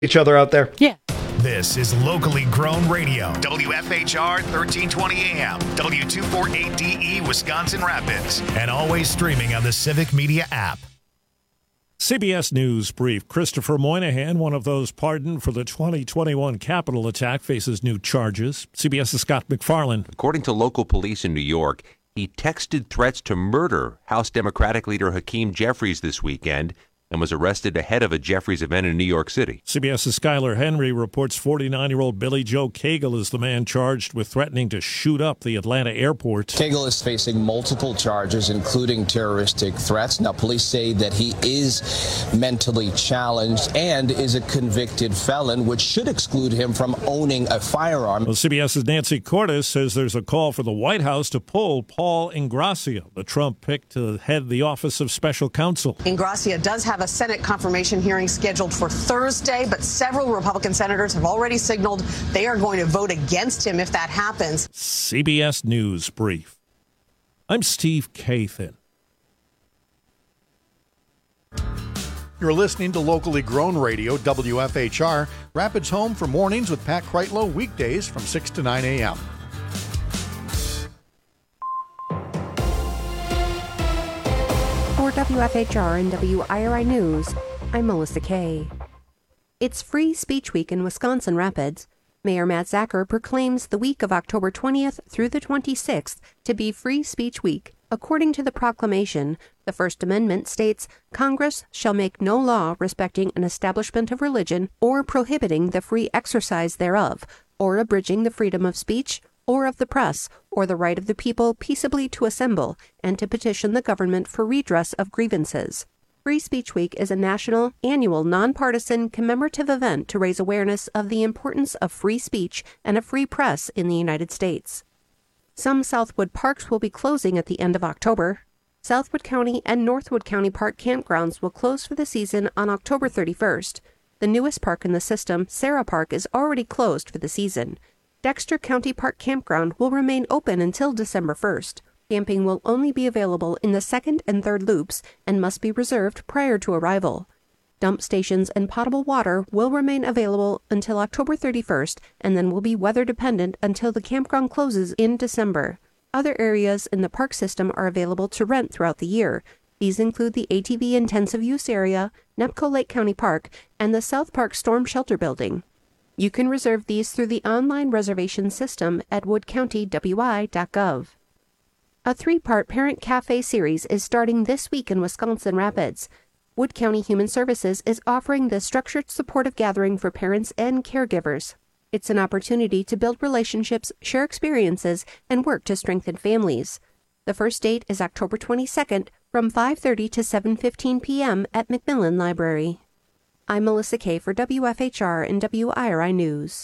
each other out there? Yeah. This is locally grown radio. WFHR 1320 AM, W248DE, Wisconsin Rapids, and always streaming on the Civic Media app. CBS News Brief. Christopher Moynihan, one of those pardoned for the 2021 Capitol attack, faces new charges. CBS's Scott McFarland. According to local police in New York, he texted threats to murder House Democratic leader Hakeem Jeffries this weekend and was arrested ahead of a Jeffries event in New York City. CBS's Skylar Henry reports 49-year-old Billy Joe Cagle is the man charged with threatening to shoot up the Atlanta airport. Cagle is facing multiple charges, including terroristic threats. Now, police say that he is mentally challenged and is a convicted felon, which should exclude him from owning a firearm. Well, CBS's Nancy Cordes says there's a call for the White House to pull Paul Ingrassia, the Trump pick to head the Office of Special Counsel. Ingrassia does have a Senate confirmation hearing scheduled for Thursday, but several Republican senators have already signaled they are going to vote against him if that happens. CBS News Brief. I'm Steve Kathan. You're listening to locally grown radio, WFHR, Rapids Home for mornings with Pat Kreitlow, weekdays from 6 to 9 a.m. For WFHR and WIRI News, I'm Melissa Kay. It's Free Speech Week in Wisconsin Rapids. Mayor Matt Zacher proclaims the week of October 20th through the 26th to be Free Speech Week. According to the proclamation, the First Amendment states, Congress shall make no law respecting an establishment of religion or prohibiting the free exercise thereof, or abridging the freedom of speech, or of the press, or the right of the people peaceably to assemble and to petition the government for redress of grievances. Free Speech Week is a national, annual, nonpartisan, commemorative event to raise awareness of the importance of free speech and a free press in the United States. Some Southwood parks will be closing at the end of October. Southwood County and Northwood County Park campgrounds will close for the season on October 31st. The newest park in the system, Sarah Park, is already closed for the season. Dexter County Park Campground will remain open until December 1st. Camping will only be available in the second and third loops and must be reserved prior to arrival. Dump stations and potable water will remain available until October 31st and then will be weather dependent until the campground closes in December. Other areas in the park system are available to rent throughout the year. These include the ATV Intensive Use Area, Nepco Lake County Park, and the South Park Storm Shelter Building. You can reserve these through the online reservation system at woodcountywi.gov. A 3-part Parent Cafe series is starting this week in Wisconsin Rapids. Wood County Human Services is offering this structured supportive gathering for parents and caregivers. It's an opportunity to build relationships, share experiences, and work to strengthen families. The first date is October 22nd from 5:30 to 7:15 p.m. at Macmillan Library. I'm Melissa Kay for WFHR and WIRI News.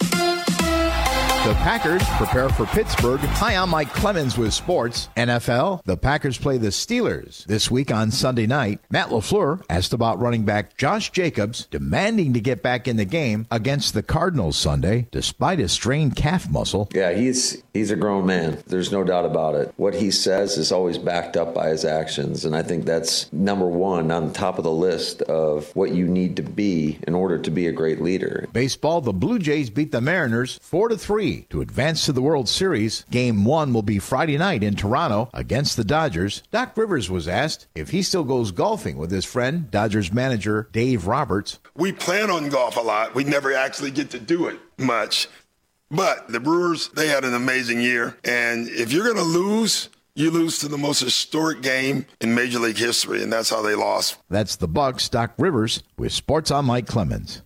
The Packers prepare for Pittsburgh. Hi, I'm Mike Clemens with sports. NFL, the Packers play the Steelers this week on Sunday night. Matt LaFleur asked about running back Josh Jacobs, demanding to get back in the game against the Cardinals Sunday, despite a strained calf muscle. Yeah, he's a grown man. There's no doubt about it. What he says is always backed up by his actions, and I think that's number one on the top of the list of what you need to be in order to be a great leader. Baseball, the Blue Jays beat the Mariners 4-3 to advance to the World Series. Game 1 will be Friday night in Toronto against the Dodgers. Doc Rivers was asked if he still goes golfing with his friend, Dodgers manager Dave Roberts. We plan on golf a lot. We never actually get to do it much. But the Brewers, they had an amazing year. And if you're going to lose, you lose to the most historic game in Major League history, and that's how they lost. That's the Bucks. Doc Rivers with Sports on Mike Clemens.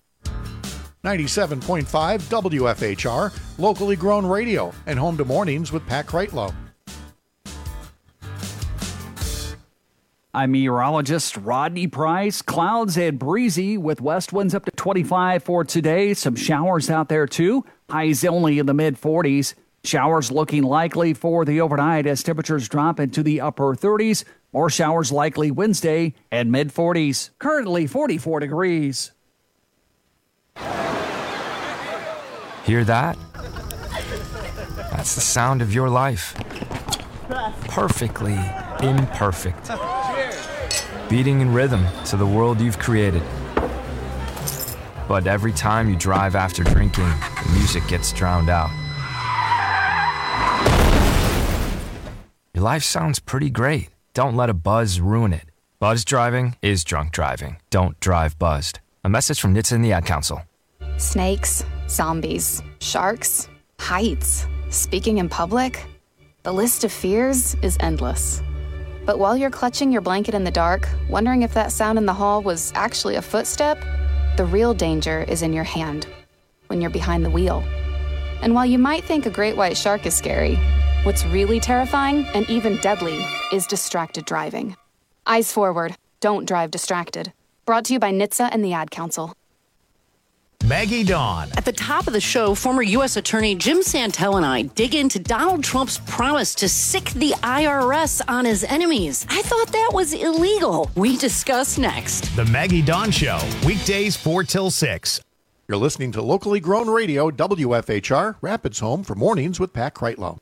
97.5 WFHR, locally grown radio, and home to mornings with Pat Kreitlow. I'm meteorologist Rodney Price. Clouds and breezy with west winds up to 25 for today. Some showers out there too. Highs only in the mid-40s. Showers looking likely for the overnight as temperatures drop into the upper 30s. More showers likely Wednesday and mid-40s. Currently 44 degrees. Hear that? That's the sound of your life. Perfectly imperfect. Beating in rhythm to the world you've created. But every time you drive after drinking, the music gets drowned out. Your life sounds pretty great. Don't let a buzz ruin it. Buzz driving is drunk driving. Don't drive buzzed. A message from NHTSA and the Ad Council. Snakes, zombies, sharks, heights, speaking in public. The list of fears is endless. But while you're clutching your blanket in the dark, wondering if that sound in the hall was actually a footstep, the real danger is in your hand, when you're behind the wheel. And while you might think a great white shark is scary, what's really terrifying and even deadly is distracted driving. Eyes forward, don't drive distracted. Brought to you by NHTSA and the Ad Council. Maggie Dawn. At the top of the show, former U.S. Attorney Jim Santel and I dig into Donald Trump's promise to sick the IRS on his enemies. I thought that was illegal. We discuss next. The Maggie Dawn Show, weekdays 4 till 6. You're listening to locally grown radio, WFHR, Rapids Home for Mornings with Pat Kreitlow.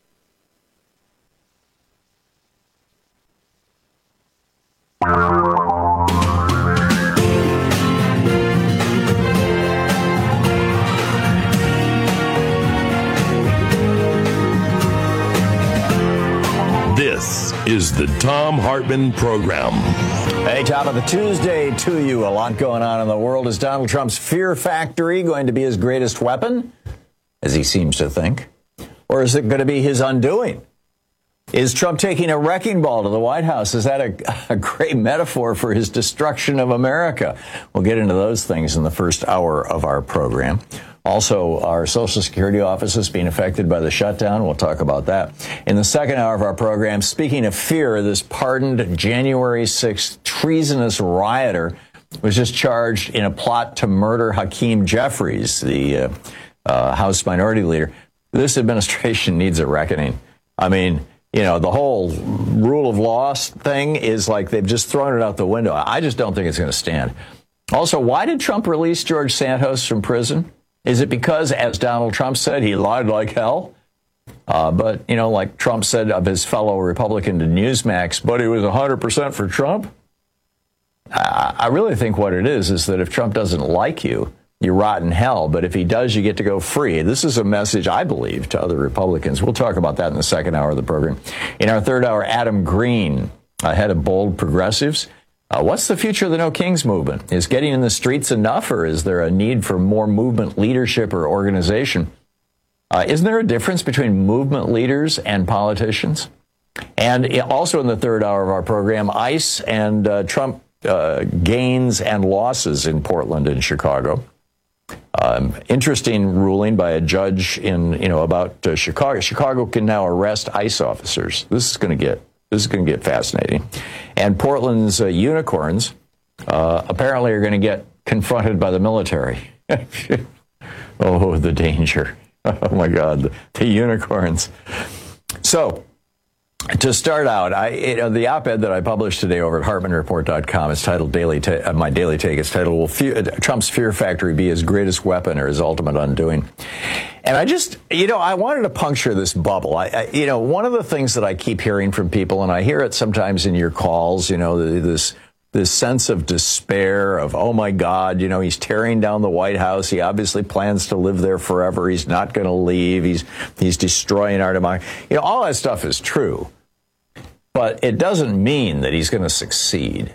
This is the Thom Hartmann Program. Hey, top of the Tuesday to you. A lot going on in the world. Is Donald Trump's fear factory going to be his greatest weapon, as he seems to think? Or is it going to be his undoing? Is Trump taking a wrecking ball to the White House? Is that a great metaphor for his destruction of America? We'll get into those things in the first hour of our program. Also, our Social Security office is being affected by the shutdown. We'll talk about that. In the second hour of our program, speaking of fear, this pardoned January 6th treasonous rioter was just charged in a plot to murder Hakeem Jeffries, the House Minority Leader. This administration needs a reckoning. I mean, you know, the whole rule of law thing is like they've just thrown it out the window. I just don't think it's going to stand. Also, why did Trump release George Santos from prison? Is it because, as Donald Trump said, he lied like hell? But, you know, like Trump said of his fellow Republican to Newsmax, but he was 100% for Trump? I really think what it is that if Trump doesn't like you, you rot in hell. But if he does, you get to go free. This is a message, I believe, to other Republicans. We'll talk about that in the second hour of the program. In our third hour, Adam Green, head of Bold Progressives. What's the future of the No Kings movement? Is getting in the streets enough, or is there a need for more movement leadership or organization? Isn't there a difference between movement leaders and politicians? And also in the third hour of our program, ICE and Trump gains and losses in Portland and Chicago. Interesting ruling by a judge about Chicago. Chicago can now arrest ICE officers. This is going to get fascinating. And Portland's unicorns apparently are going to get confronted by the military. Oh, the danger. Oh, my God, the unicorns. So, to start out, the op-ed that I published today over at HartmannReport.com is titled my daily take. It's titled, "Will Trump's fear factory be his greatest weapon or his ultimate undoing?" And I just, I wanted to puncture this bubble. One of the things that I keep hearing from people, and I hear it sometimes in your calls, this sense of despair of, oh my God, he's tearing down the White House. He obviously plans to live there forever. He's not going to leave. He's destroying our democracy. All that stuff is true, but it doesn't mean that he's going to succeed.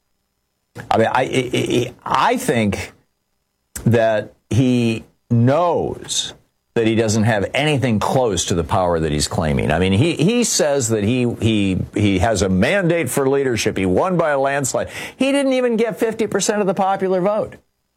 I mean, I think that he knows that he doesn't have anything close to the power that he's claiming. I mean, he says that he has a mandate for leadership. He won by a landslide. He didn't even get 50% of the popular vote.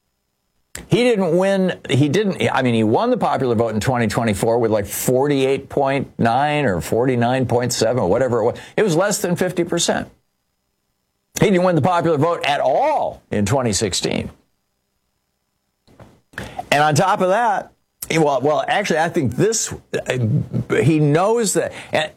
He didn't win. He won the popular vote in 2024 with like 48.9 or 49.7 or whatever it was. It was less than 50%. He didn't win the popular vote at all in 2016. And on top of that, well, actually, I think he knows that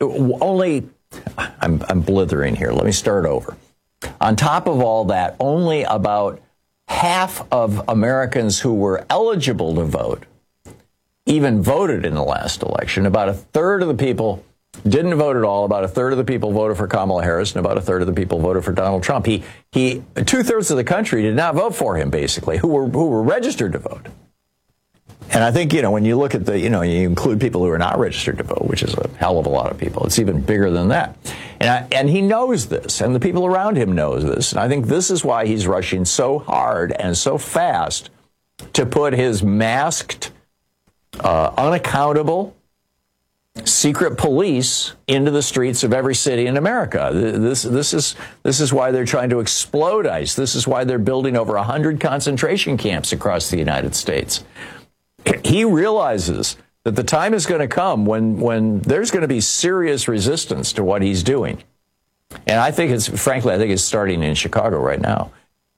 I'm blithering here. Let me start over. On top of all that, only about half of Americans who were eligible to vote even voted in the last election. About a third of the people didn't vote at all. About a third of the people voted for Kamala Harris, and about a third of the people voted for Donald Trump. Two-thirds of the country did not vote for him, basically, who were registered to vote. And I think, when you look at you include people who are not registered to vote, which is a hell of a lot of people. It's even bigger than that. And he knows this, and the people around him knows this. And I think this is why he's rushing so hard and so fast to put his masked, unaccountable, secret police into the streets of every city in America. This is why they're trying to explode ICE. This is why they're building over 100 concentration camps across the United States. He realizes that the time is going to come when there's going to be serious resistance to what he's doing. And I think it's starting in Chicago right now.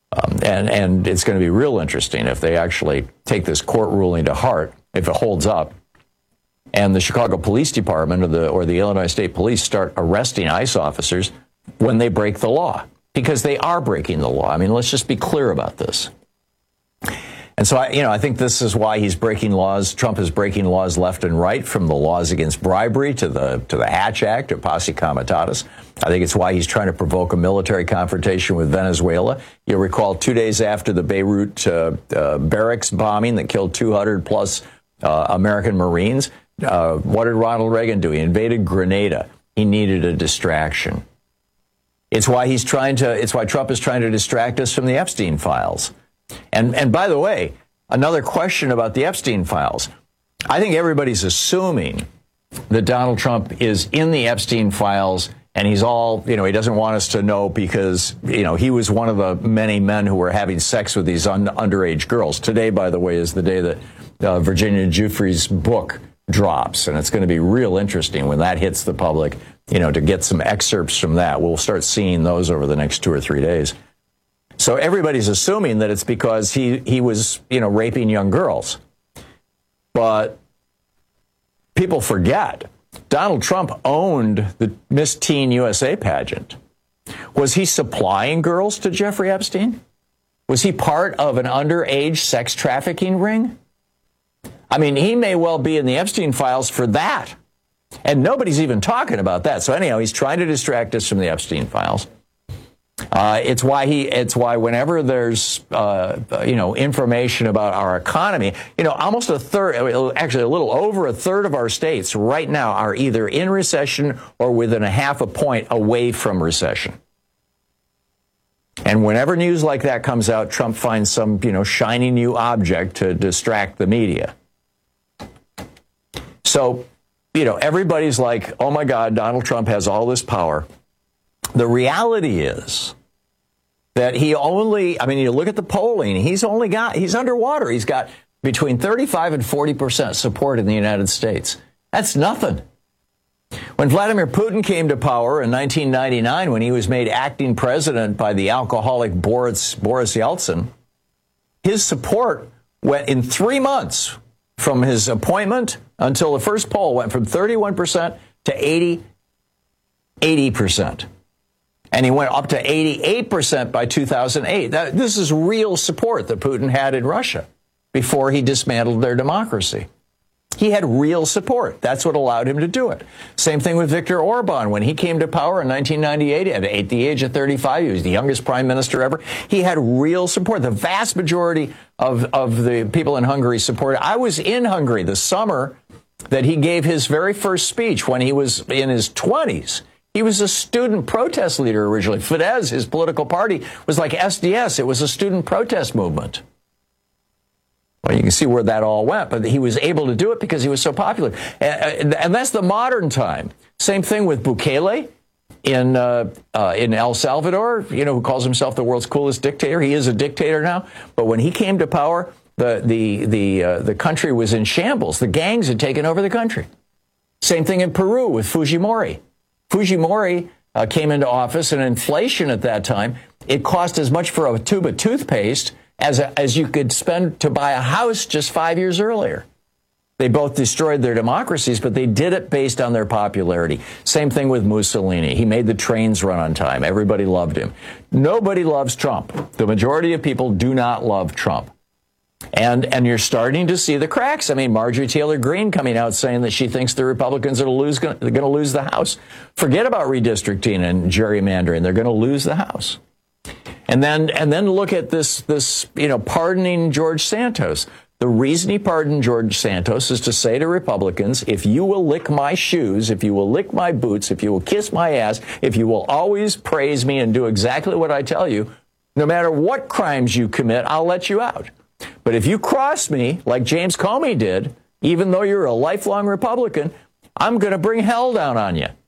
And it's going to be real interesting if they actually take this court ruling to heart, if it holds up, and the Chicago Police Department or the Illinois State Police start arresting ICE officers when they break the law, because they are breaking the law. I mean, let's just be clear about this. And so, I think this is why he's breaking laws. Trump is breaking laws left and right, from the laws against bribery to the Hatch Act or Posse Comitatus. I think it's why he's trying to provoke a military confrontation with Venezuela. You'll recall 2 days after the Beirut barracks bombing that killed 200-plus American Marines, what did Ronald Reagan do? He invaded Grenada. He needed a distraction. It's why Trump is trying to distract us from the Epstein files. And by the way, another question about the Epstein files. I think everybody's assuming that Donald Trump is in the Epstein files, and he's he doesn't want us to know because, he was one of the many men who were having sex with these underage girls. Today, by the way, is the day that Virginia Giuffre's book drops, and it's going to be real interesting when that hits the public, to get some excerpts from that. We'll start seeing those over the next 2 or 3 days. So everybody's assuming that it's because he was, raping young girls. But people forget, Donald Trump owned the Miss Teen USA pageant. Was he supplying girls to Jeffrey Epstein? Was he part of an underage sex trafficking ring? I mean, he may well be in the Epstein files for that. And nobody's even talking about that. So anyhow, he's trying to distract us from the Epstein files. It's why whenever there's, information about our economy, almost a third, actually a little over a third of our states right now are either in recession or within a half a point away from recession. And whenever news like that comes out, Trump finds some, shiny new object to distract the media. So, everybody's like, oh my God, Donald Trump has all this power. The reality is that you look at the polling, he's underwater. He's got between 35 and 40% support in the United States. That's nothing. When Vladimir Putin came to power in 1999, when he was made acting president by the alcoholic Boris Yeltsin, his support went in 3 months from his appointment until the first poll went from 31% to 80%. And he went up to 88% by 2008. This is real support that Putin had in Russia before he dismantled their democracy. He had real support. That's what allowed him to do it. Same thing with Viktor Orban. When he came to power in 1998, at the age of 35, he was the youngest prime minister ever. He had real support. The vast majority of the people in Hungary supported. I was in Hungary the summer that he gave his very first speech when he was in his 20s. He was a student protest leader originally. Fidesz, his political party, was like SDS. It was a student protest movement. Well, you can see where that all went, but he was able to do it because he was so popular. And that's the modern time. Same thing with Bukele in El Salvador, who calls himself the world's coolest dictator. He is a dictator now. But when he came to power, the country was in shambles. The gangs had taken over the country. Same thing in Peru with Fujimori. Fujimori came into office, and inflation at that time, it cost as much for a tube of toothpaste as you could spend to buy a house just 5 years earlier. They both destroyed their democracies, but they did it based on their popularity. Same thing with Mussolini. He made the trains run on time. Everybody loved him. Nobody loves Trump. The majority of people do not love Trump. And you're starting to see the cracks. I mean, Marjorie Taylor Greene coming out saying that she thinks the Republicans are going to lose the House. Forget about redistricting and gerrymandering. They're going to lose the House. And then look at this, pardoning George Santos. The reason he pardoned George Santos is to say to Republicans, if you will lick my shoes, if you will lick my boots, if you will kiss my ass, if you will always praise me and do exactly what I tell you, no matter what crimes you commit, I'll let you out. But if you cross me, like James Comey did, even though you're a lifelong Republican, I'm going to bring hell down on you.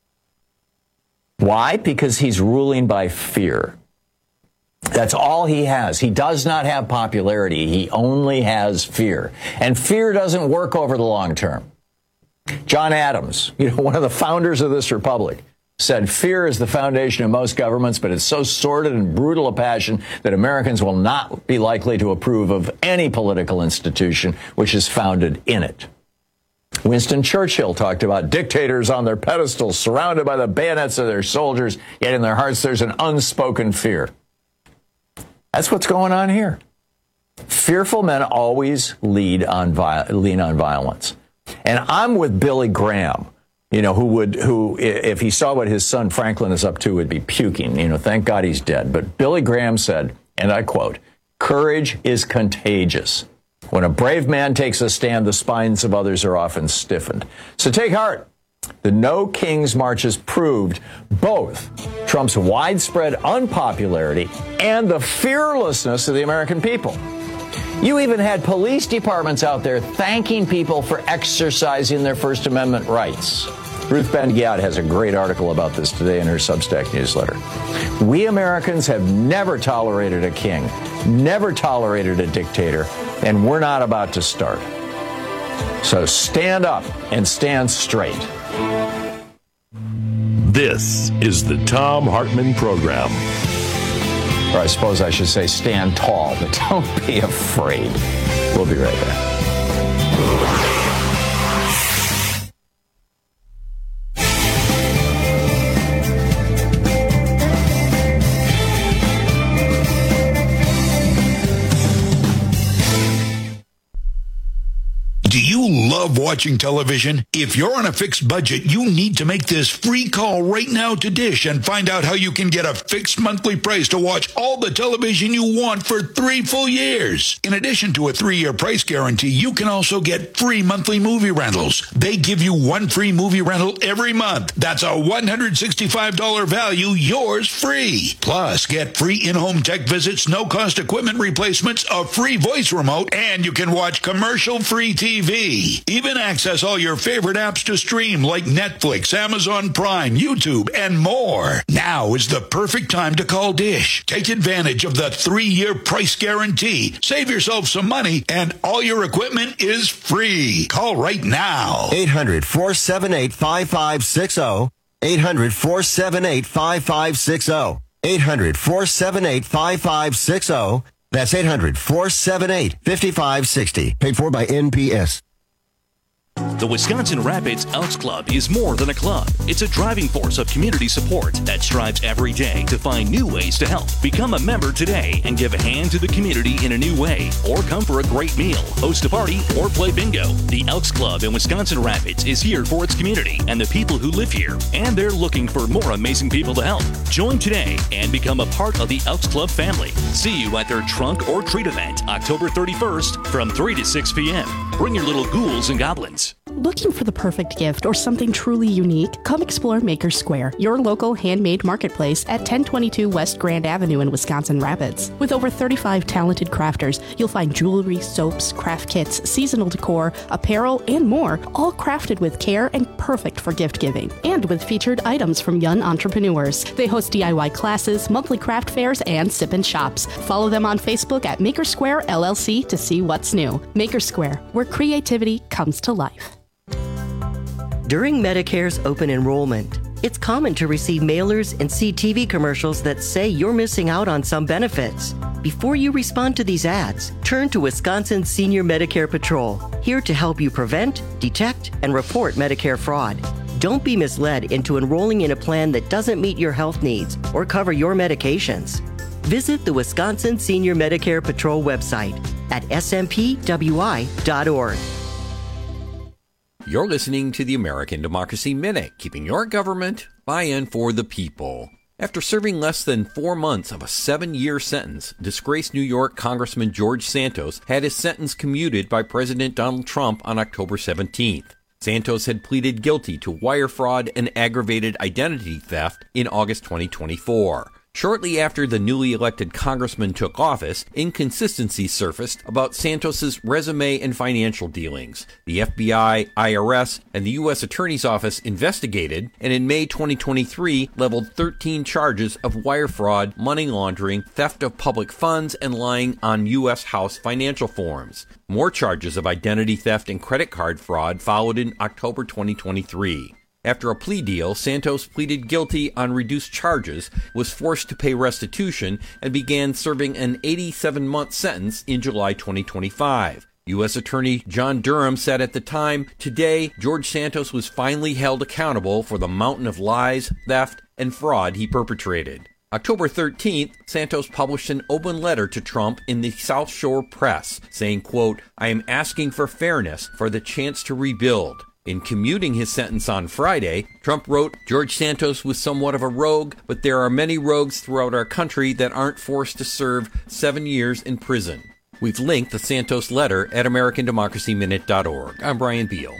Why? Because he's ruling by fear. That's all he has. He does not have popularity. He only has fear. And fear doesn't work over the long term. John Adams, one of the founders of this republic, said fear is the foundation of most governments, but it's so sordid and brutal a passion that Americans will not be likely to approve of any political institution which is founded in it. Winston Churchill talked about dictators on their pedestals, surrounded by the bayonets of their soldiers, yet in their hearts there's an unspoken fear. That's what's going on here. Fearful men always lean on violence. And I'm with Billy Graham, who, if he saw what his son Franklin is up to, would be puking. Thank God he's dead. But Billy Graham said, and I quote, "Courage is contagious. When a brave man takes a stand, the spines of others are often stiffened. So take heart. The No Kings marches proved both Trump's widespread unpopularity and the fearlessness of the American people. You even had police departments out there thanking people for exercising their First Amendment rights." Ruth Ben-Ghiat has a great article about this today in her Substack newsletter. We Americans have never tolerated a king, never tolerated a dictator, and we're not about to start. So stand up and stand straight. This is the Thom Hartmann Program. Or I suppose I should say stand tall, but don't be afraid. We'll be right back. Do you love watching television? If you're on a fixed budget, you need to make this free call right now to Dish and find out how you can get a fixed monthly price to watch all the television you want for 3 full years. In addition to a 3-year price guarantee, you can also get free monthly movie rentals. They give you 1 free movie rental every month. That's a $165 value, yours free. Plus, get free in-home tech visits, no-cost equipment replacements, a free voice remote, and you can watch commercial-free TV. Even access all your favorite apps to stream like Netflix, Amazon Prime, YouTube, and more. Now is the perfect time to call Dish. Take advantage of the 3-year price guarantee. Save yourself some money, and all your equipment is free. Call right now. 800-478-5560. 800-478-5560. 800-478-5560. That's 800-478-5560. Paid for by NPS. The Wisconsin Rapids Elks Club is more than a club. It's a driving force of community support that strives every day to find new ways to help. Become a member today and give a hand to the community in a new way. Or come for a great meal, host a party, or play bingo. The Elks Club in Wisconsin Rapids is here for its community and the people who live here. And they're looking for more amazing people to help. Join today and become a part of the Elks Club family. See you at their Trunk or Treat event, October 31st from 3 to 6 p.m. Bring your little ghouls and goblins. Looking for the perfect gift or something truly unique? Come explore Maker Square, your local handmade marketplace at 1022 West Grand Avenue in Wisconsin Rapids. With over 35 talented crafters, you'll find jewelry, soaps, craft kits, seasonal decor, apparel, and more, all crafted with care and perfect for gift giving. And with featured items from young entrepreneurs. They host DIY classes, monthly craft fairs, and sip-in shops. Follow them on Facebook at Maker Square LLC to see what's new. Maker Square, where creativity comes to life. During Medicare's open enrollment, it's common to receive mailers and see TV commercials that say you're missing out on some benefits. Before you respond to these ads, turn to Wisconsin Senior Medicare Patrol, here to help you prevent, detect, and report Medicare fraud. Don't be misled into enrolling in a plan that doesn't meet your health needs or cover your medications. Visit the Wisconsin Senior Medicare Patrol website at smpwi.org. You're listening to the American Democracy Minute, keeping your government buy-in for the people. After serving less than 4 months of a 7-year sentence, disgraced New York Congressman George Santos had his sentence commuted by President Donald Trump on October 17th. Santos had pleaded guilty to wire fraud and aggravated identity theft in August 2024. Shortly after the newly elected congressman took office, inconsistencies surfaced about Santos's resume and financial dealings. The FBI, IRS, and the U.S. Attorney's Office investigated, and in May 2023 leveled 13 charges of wire fraud, money laundering, theft of public funds, and lying on U.S. House financial forms. More charges of identity theft and credit card fraud followed in October 2023. After a plea deal, Santos pleaded guilty on reduced charges, was forced to pay restitution, and began serving an 87-month sentence in July 2025. U.S. Attorney John Durham said at the time, "Today, George Santos was finally held accountable for the mountain of lies, theft, and fraud he perpetrated." October 13th, Santos published an open letter to Trump in the South Shore Press, saying, quote, "I am asking for fairness, for the chance to rebuild." In commuting his sentence on Friday, Trump wrote, "George Santos was somewhat of a rogue, but there are many rogues throughout our country that aren't forced to serve 7 years in prison." We've linked the Santos letter at AmericanDemocracyMinute.org. I'm Brian Beal.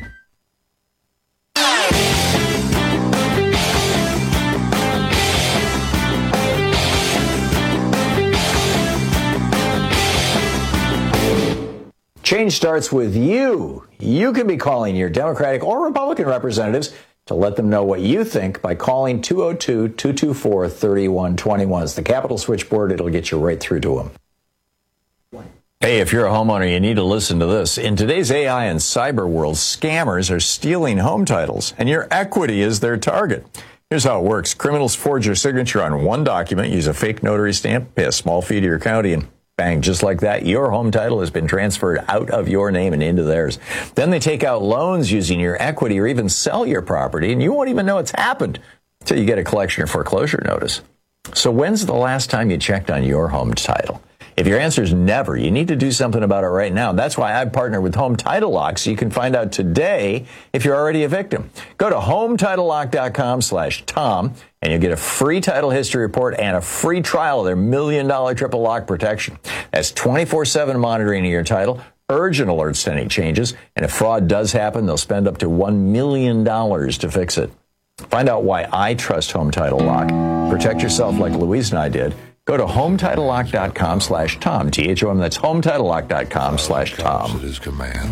Change starts with you. You can be calling your Democratic or Republican representatives to let them know what you think by calling 202-224-3121. It's the Capitol switchboard. It'll get you right through to them. Hey, if you're a homeowner, you need to listen to this. In today's AI and cyber world, scammers are stealing home titles, and your equity is their target. Here's how it works. Criminals forge your signature on one document, use a fake notary stamp, pay a small fee to your county, and bang, just like that, your home title has been transferred out of your name and into theirs. Then they take out loans using your equity or even sell your property, and you won't even know it's happened until you get a collection or foreclosure notice. So when's the last time you checked on your home title? If your answer is never, you need to do something about it right now. That's why I partner with Home Title Lock, so you can find out today if you're already a victim. Go to HometitleLock.com/Tom, and you'll get a free title history report and a free trial of their $1 million triple lock protection. That's 24/7 monitoring of your title, urgent alerts to any changes, and if fraud does happen, they'll spend up to $1 million to fix it. Find out why I trust Home Title Lock. Protect yourself like Louise and I did. Go to HometitleLock.com/Tom, THOM. That's HometitleLock.com/Tom. At his command.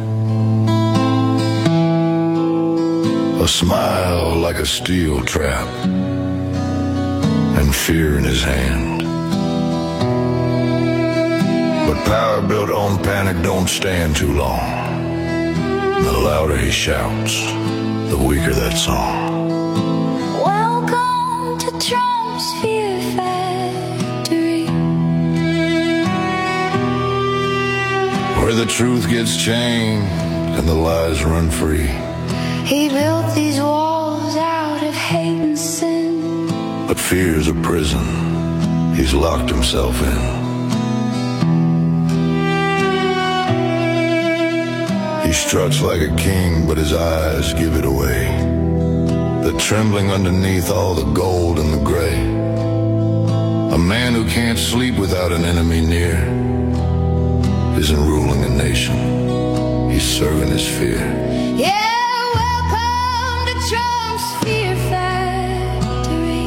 A smile like a steel trap, and fear in his hand. But power built on panic don't stand too long. The louder he shouts, the weaker that song. Welcome to Trump's Fear Factory, where the truth gets chained and the lies run free. He built these walls out of hate and sin, But fear's a prison he's locked himself in. He struts like a king, but his eyes give it away. The trembling underneath all the gold and the gray. A man who can't sleep without an enemy near isn't ruling a nation, he's serving his fear. yeah, welcome to Trump's Fear Factory,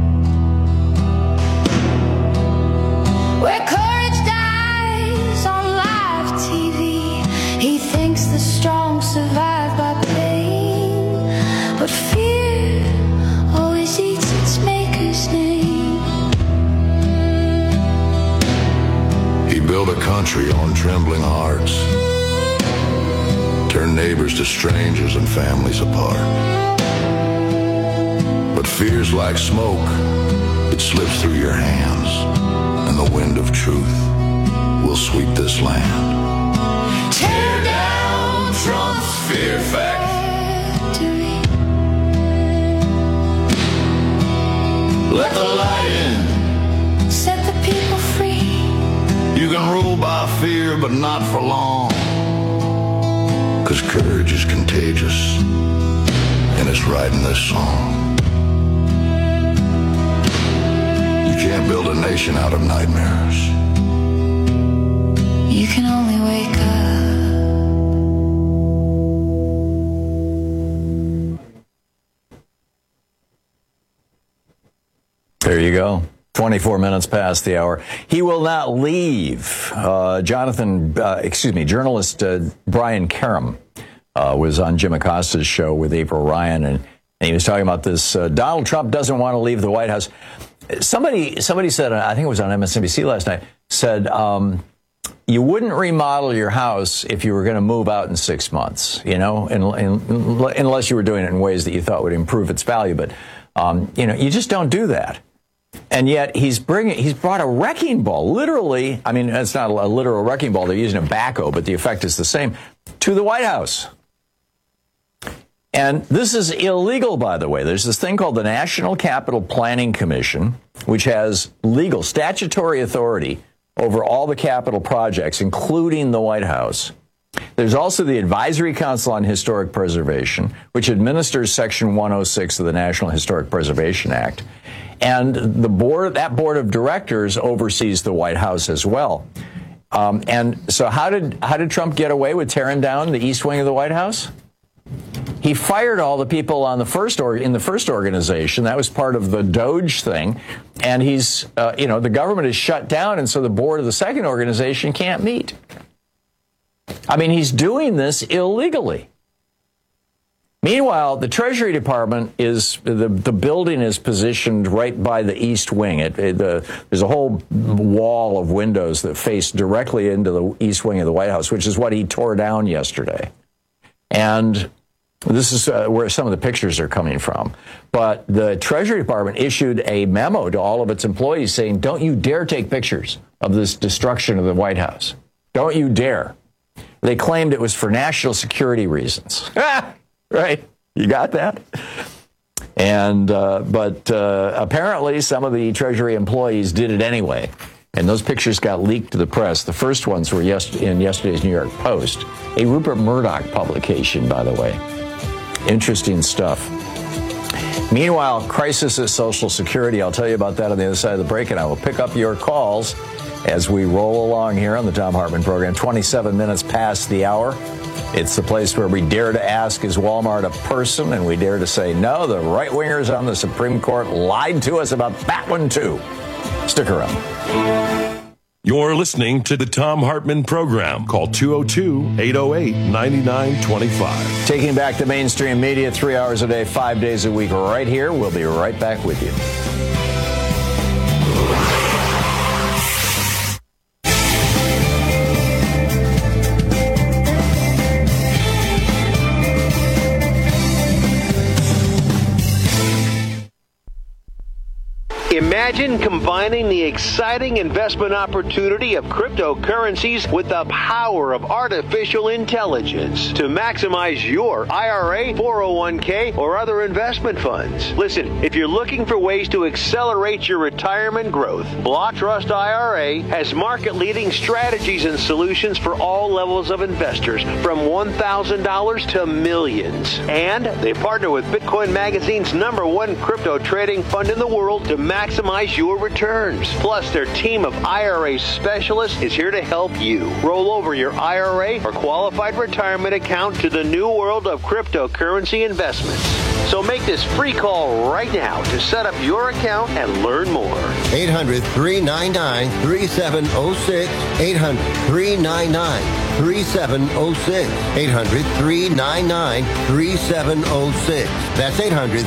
where courage dies on live TV. He thinks the strong survive by pain, but fear always eats its maker's name. He built a country on trembling hearts, turned neighbors to strangers and families apart. But fear's like smoke, it slips through your hands, and the wind of truth will sweep this land. Tear down Trump's fear factory. Let the light in. Set the people free. You can rule by fear, but not for long. 'Cause courage is contagious, and it's right in this song. You can't build a nation out of nightmares. You can only wake up. There you go. 24 minutes past the hour. He will not leave. Journalist Brian Karem was on Jim Acosta's show with April Ryan, and he was talking about this. Donald Trump doesn't want to leave the White House. Somebody said, I think it was on MSNBC last night, said, you wouldn't remodel your house if you were going to move out in 6 months, unless you were doing it in ways that you thought would improve its value. But, you just don't do that. And yet he's brought a wrecking ball, literally. I mean, it's not a literal wrecking ball. They're using a backhoe, but the effect is the same, to the White House. And this is illegal, by the way. There's this thing called the National Capital Planning Commission, which has legal statutory authority over all the capital projects, including the White House. There's also the Advisory Council on Historic Preservation, which administers Section 106 of the National Historic Preservation Act. And that board of directors oversees the White House as well. And so how did Trump get away with tearing down the East Wing of the White House? He fired all the people on in the first organization. That was part of the Doge thing. And the government is shut down, and so the board of the second organization can't meet. I mean, he's doing this illegally. Meanwhile, the Treasury Department the building is positioned right by the East Wing. There's a whole wall of windows that face directly into the East Wing of the White House, which is what he tore down yesterday. And this is where some of the pictures are coming from. But the Treasury Department issued a memo to all of its employees saying, don't you dare take pictures of this destruction of the White House. Don't you dare. They claimed it was for national security reasons. Right? You got that? And but apparently some of the Treasury employees did it anyway. And those pictures got leaked to the press. The first ones were in yesterday's New York Post, a Rupert Murdoch publication, by the way. Interesting stuff. Meanwhile, crisis at Social Security. I'll tell you about that on the other side of the break, and I will pick up your calls as we roll along here on the Thom Hartmann program. 27 minutes past the hour. It's the place where we dare to ask, is Walmart a person? And we dare to say, no, the right-wingers on the Supreme Court lied to us about that one, too. Stick around. You're listening to the Thom Hartmann program. Call 202-808-9925. Taking back the mainstream media 3 hours a day, 5 days a week, right here. We'll be right back with you. Imagine combining the exciting investment opportunity of cryptocurrencies with the power of artificial intelligence to maximize your IRA, 401k, or other investment funds. Listen, if you're looking for ways to accelerate your retirement growth, Block Trust IRA has market-leading strategies and solutions for all levels of investors, from $1,000 to millions. And they partner with Bitcoin Magazine's #1 crypto trading fund in the world to maximize your returns. Plus, their team of IRA specialists is here to help you roll over your IRA or qualified retirement account to the new world of cryptocurrency investments. So make this free call right now to set up your account and learn more. 800-399-3706. 800-399-3706. 800-399-3706. That's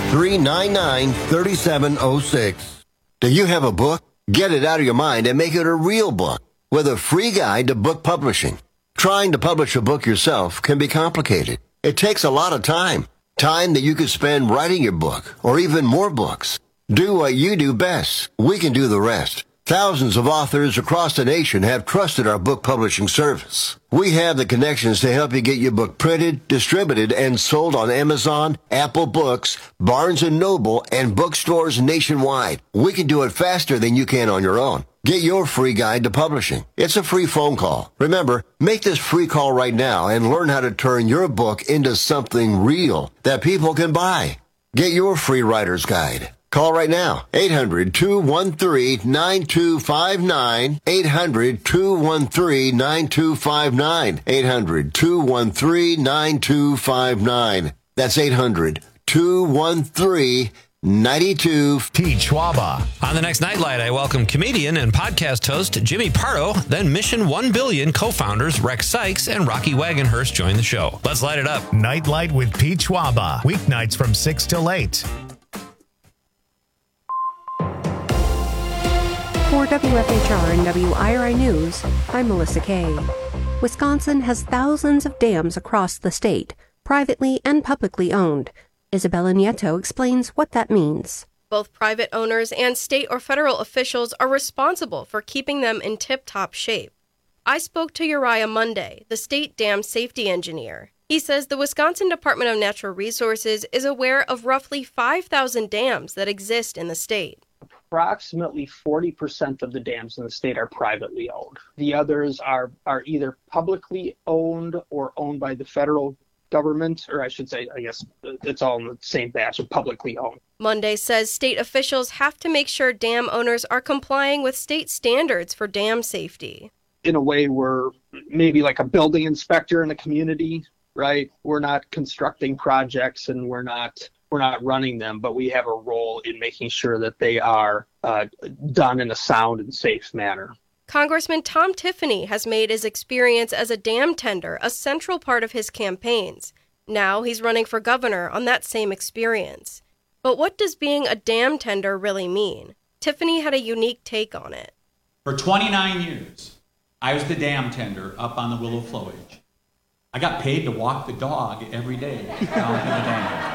800-399-3706. Do you have a book? Get it out of your mind and make it a real book with a free guide to book publishing. Trying to publish a book yourself can be complicated. It takes a lot of time. Time that you could spend writing your book or even more books. Do what you do best. We can do the rest. Thousands of authors across the nation have trusted our book publishing service. We have the connections to help you get your book printed, distributed, and sold on Amazon, Apple Books, Barnes & Noble, and bookstores nationwide. We can do it faster than you can on your own. Get your free guide to publishing. It's a free phone call. Remember, make this free call right now and learn how to turn your book into something real that people can buy. Get your free writer's guide. Call right now, 800-213-9259, 800-213-9259, 800-213-9259. That's 800-213-9259. Pete Schwaba. On the next Nightlight, I welcome comedian and podcast host Jimmy Pardo, then Mission 1 Billion co-founders Rex Sykes and Rocky Wagonhurst join the show. Let's light it up. Nightlight with Pete Schwaba. Weeknights from 6 till 8. For WFHR and WIRI News, I'm Melissa Kay. Wisconsin has thousands of dams across the state, privately and publicly owned. Isabella Nieto explains what that means. Both private owners and state or federal officials are responsible for keeping them in tip-top shape. I spoke to Uriah Monday, the state dam safety engineer. He says the Wisconsin Department of Natural Resources is aware of roughly 5,000 dams that exist in the state. Approximately 40% of the dams in the state are privately owned. The others are either publicly owned or owned by the federal government, or I should say, I guess it's all in the same batch of publicly owned. Monday says state officials have to make sure dam owners are complying with state standards for dam safety. In a way, we're maybe like a building inspector in a community, right? We're not constructing projects and we're not running them, but we have a role in making sure that they are done in a sound and safe manner. Congressman Tom Tiffany has made his experience as a dam tender a central part of his campaigns. Now he's running for governor on that same experience. But what does being a dam tender really mean? Tiffany had a unique take on it. For 29 years, I was the dam tender up on the Willow Flowage. I got paid to walk the dog every day down to the dam.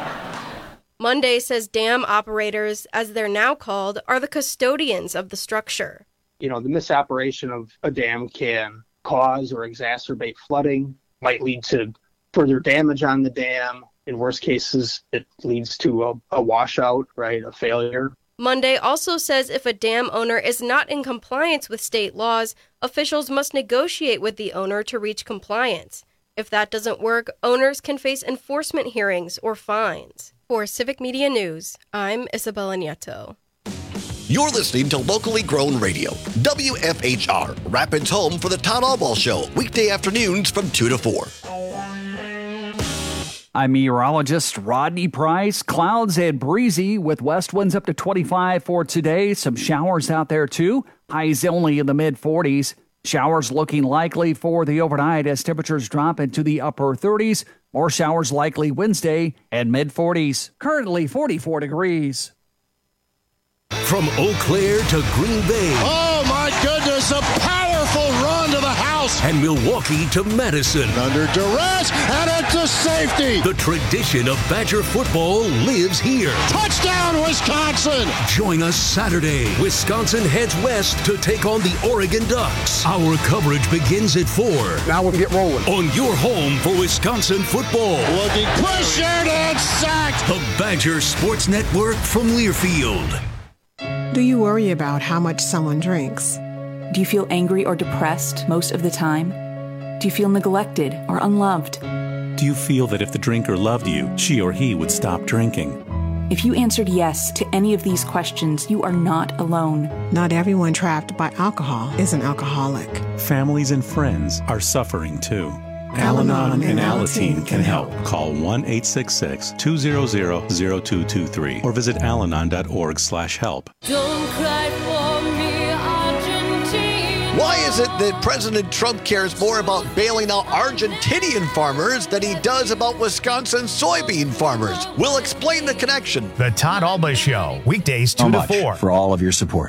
Monday says dam operators, as they're now called, are the custodians of the structure. You know, the misoperation of a dam can cause or exacerbate flooding, might lead to further damage on the dam. In worst cases, it leads to a washout, right, a failure. Monday also says if a dam owner is not in compliance with state laws, officials must negotiate with the owner to reach compliance. If that doesn't work, owners can face enforcement hearings or fines. For Civic Media News, I'm Isabella Nieto. You're listening to locally grown radio, WFHR, Rapids home for the Todd Albaugh Show, weekday afternoons from 2 to 4. I'm meteorologist Rodney Price. Clouds and breezy with west winds up to 25 for today. Some showers out there too. Highs only in the mid-40s. Showers looking likely for the overnight as temperatures drop into the upper 30s. More showers likely Wednesday and mid-40s. Currently 44 degrees. From Eau Claire to Green Bay. Oh, my goodness, a powerful run to the house. And Milwaukee to Madison. Under duress, and into safety. The tradition of Badger football lives here. Touchdown, Wisconsin. Join us Saturday. Wisconsin heads west to take on the Oregon Ducks. Our coverage begins at 4. Now we'll get rolling. On your home for Wisconsin football. Looking pressured and sacked. The Badger Sports Network from Learfield. Do you worry about how much someone drinks? Do you feel angry or depressed most of the time? Do you feel neglected or unloved? Do you feel that if the drinker loved you, she or he would stop drinking? If you answered yes to any of these questions, you are not alone. Not everyone trapped by alcohol is an alcoholic. Families and friends are suffering too. Al-Anon and Alateen can help. Call 1-866-200-0223 or visit alanon.org/help. Don't cry for me, Argentina. Why is it that President Trump cares more about bailing out Argentinian farmers than he does about Wisconsin soybean farmers? We'll explain the connection. The Todd Albaugh Show, weekdays 2 to 4. For all of your support.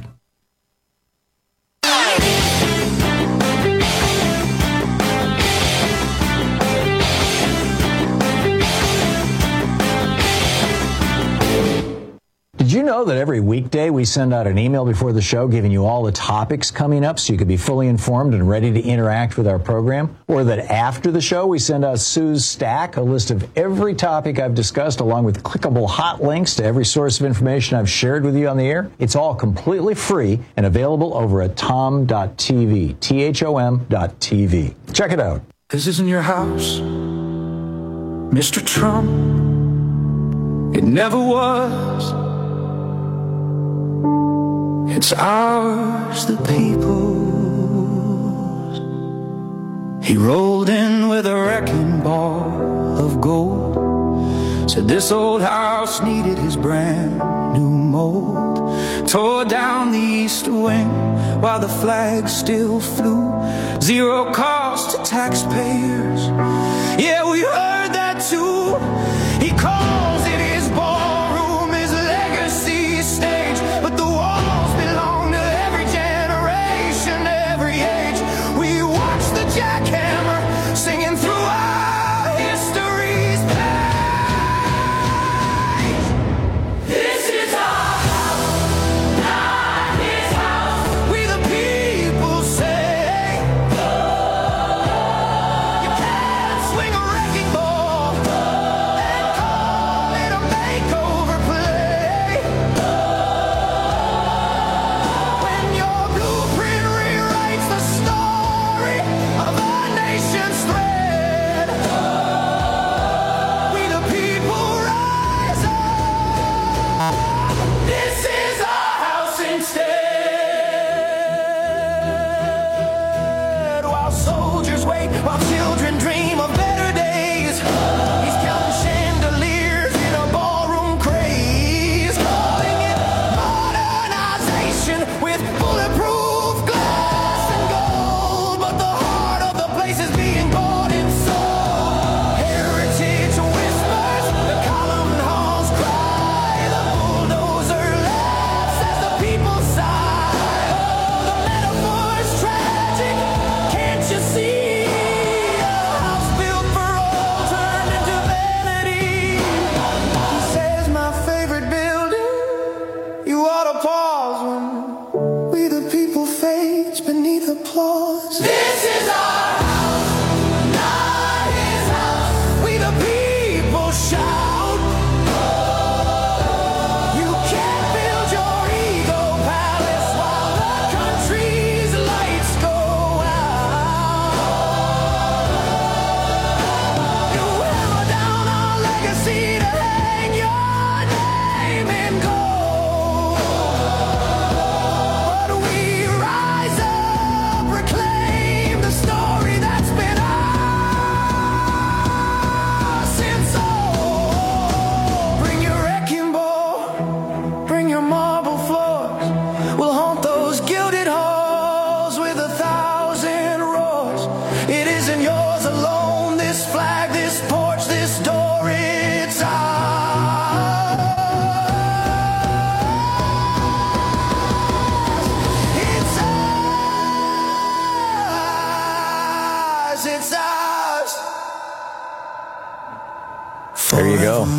Did you know that every weekday we send out an email before the show giving you all the topics coming up so you can be fully informed and ready to interact with our program? Or that after the show we send out Sue's Stack, a list of every topic I've discussed along with clickable hot links to every source of information I've shared with you on the air? It's all completely free and available over at tom.tv, THOM.tv. Check it out. This isn't your house, Mr. Trump. It never was. It's ours, the people's. He rolled in with a wrecking ball of gold. Said this old house needed his brand new mold. Tore down the east wing while the flag still flew. Zero cost to taxpayers. Yeah, we heard that too. He calls it his ballroom, his legacy stage. But the walls belong to every generation, every age. We watch the jackhammer singing through our history's page. This is our house, not his house. We the people say, you can't swing a wrecking ball and call it a makeover play. When your blueprint rewrites the story of our nation's thread, we the people rise up. This is our house instead. While soldiers wait, while children dream of better days, he's counting chandeliers in a ballroom craze, calling it modernization with bulletproof glass and gold. But the heart of the place is being bought and sold. Heritage whispers, the column halls cry, the bulldozer laughs as the people sigh. Oh, the metaphor's tragic, can't you see? A house built for all turned into vanity. He says my favorite building, you ought to pause when we the people fades beneath applause. This is our house, not his house. We the people shout. You can't build your ego palace while the country's lights go out. You hammer down our legacy to hang your name in gold. But we rise up, reclaim the story that's been ours since old. Bring your wrecking ball, bring your marble floors. We'll haunt those gilded halls with 1,000 roars. It isn't yours alone, this flag, this porch, this door, it's ours. It's ours, it's ours. There you go.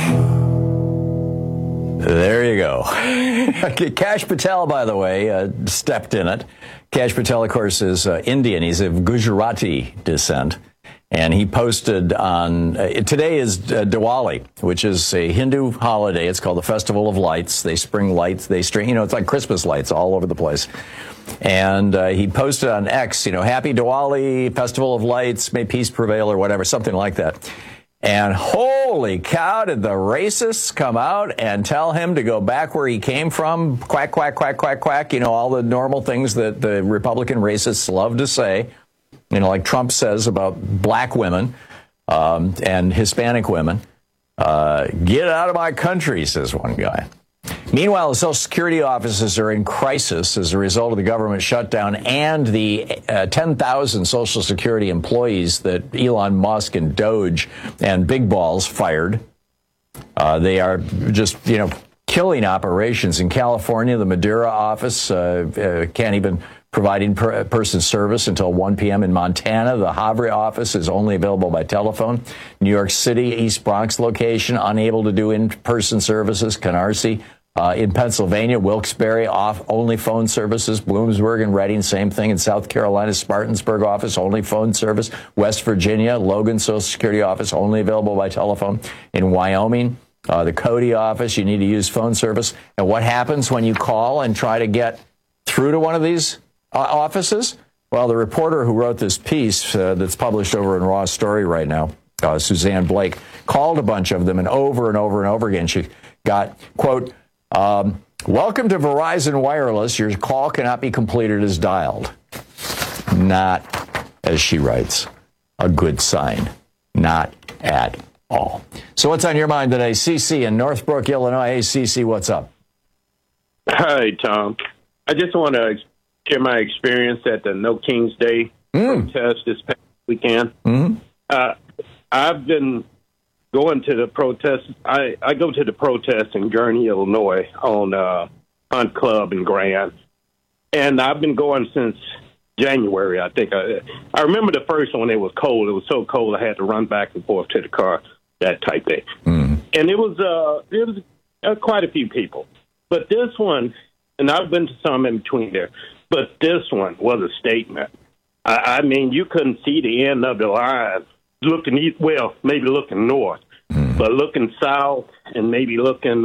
There you go. Kash Patel, by the way, stepped in it. Kash Patel, of course, is Indian. He's of Gujarati descent. And he posted on, today is Diwali, which is a Hindu holiday. It's called the Festival of Lights. They spring lights, they string, it's like Christmas lights all over the place. And he posted on X, Happy Diwali, Festival of Lights, may peace prevail, or whatever, something like that. And holy cow, did the racists come out and tell him to go back where he came from? Quack, quack, quack, quack, quack. All the normal things that the Republican racists love to say. Like Trump says about black women and Hispanic women. Get out of my country, says one guy. Meanwhile, the Social Security offices are in crisis as a result of the government shutdown and the 10,000 Social Security employees that Elon Musk and Doge and Big Balls fired. They are just, killing operations. In California, the Madera office can't even provide in-person service until 1 p.m. In Montana, the Havre office is only available by telephone. New York City, East Bronx location, unable to do in-person services. Canarsie, In Pennsylvania, Wilkes-Barre, only phone services. Bloomsburg and Reading, same thing. In South Carolina, Spartanburg office, only phone service. West Virginia, Logan Social Security office, only available by telephone. In Wyoming, the Cody office, you need to use phone service. And what happens when you call and try to get through to one of these offices? Well, the reporter who wrote this piece that's published over in Raw Story right now, Suzanne Blake, called a bunch of them, and over again, she got, quote, welcome to Verizon Wireless. Your call cannot be completed as dialed. Not, as she writes, a good sign. Not at all. So what's on your mind today? CC in Northbrook, Illinois. Hey, CC, what's up? Hi, Tom. I just want to share my experience at the No Kings Day protest this past weekend. I've been going to the protest. I go to the protest in Gurnee, Illinois, on Hunt Club and Grand, and I've been going since January. I think I remember the first one. It was cold. It was so cold I had to run back and forth to the car that type day, and it was quite a few people. But this one, and I've been to some in between there, but this one was a statement. I mean, you couldn't see the end of the line. Looking east, well, maybe looking north, but looking south and maybe looking